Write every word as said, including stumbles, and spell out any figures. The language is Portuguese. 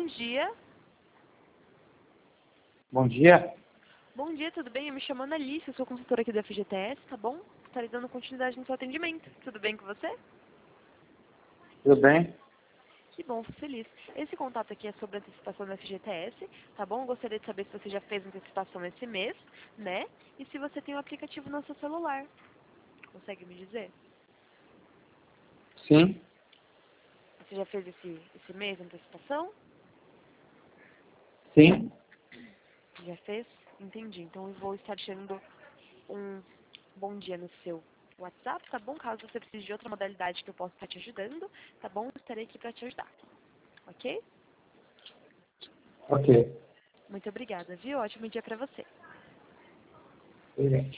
Bom dia. Bom dia. Bom dia, tudo bem? Eu me chamo Annalise, eu sou consultora aqui da F G T S, tá bom? Estarei dando continuidade no seu atendimento. Tudo bem com você? Tudo bem? Que bom, fico feliz. Esse contato aqui é sobre a antecipação da F G T S, tá bom? Eu gostaria de saber se você já fez antecipação esse mês, né? E se você tem o aplicativo no seu celular. Consegue me dizer? Sim. Você já fez esse, esse mês de antecipação? Sim. Já fez? Entendi. Então eu vou estar tirando um bom dia no seu WhatsApp, tá bom? Caso você precise de outra modalidade que eu possa estar te ajudando, tá bom? Eu estarei aqui para te ajudar. Ok? Ok. Muito obrigada, viu? Ótimo dia para você. Obrigado.